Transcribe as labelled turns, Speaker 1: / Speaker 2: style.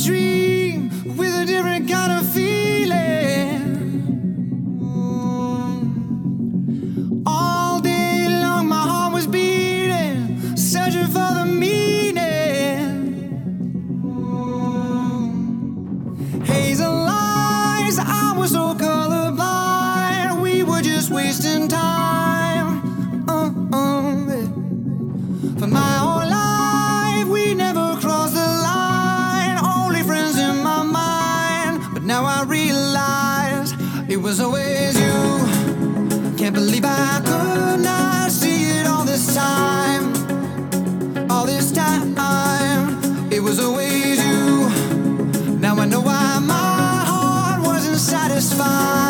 Speaker 1: dream with a different kind of feeling. All day long my heart was beating, searching for the meaning. Hazel lies, I was so colorblind. We were just wasting time. For my whole life we never crossed the line. Only friends in my mind. But now I realize it was always you. Can't believe I could not see it all this time. All this time. It was always you. Now I know why my heart wasn't satisfied.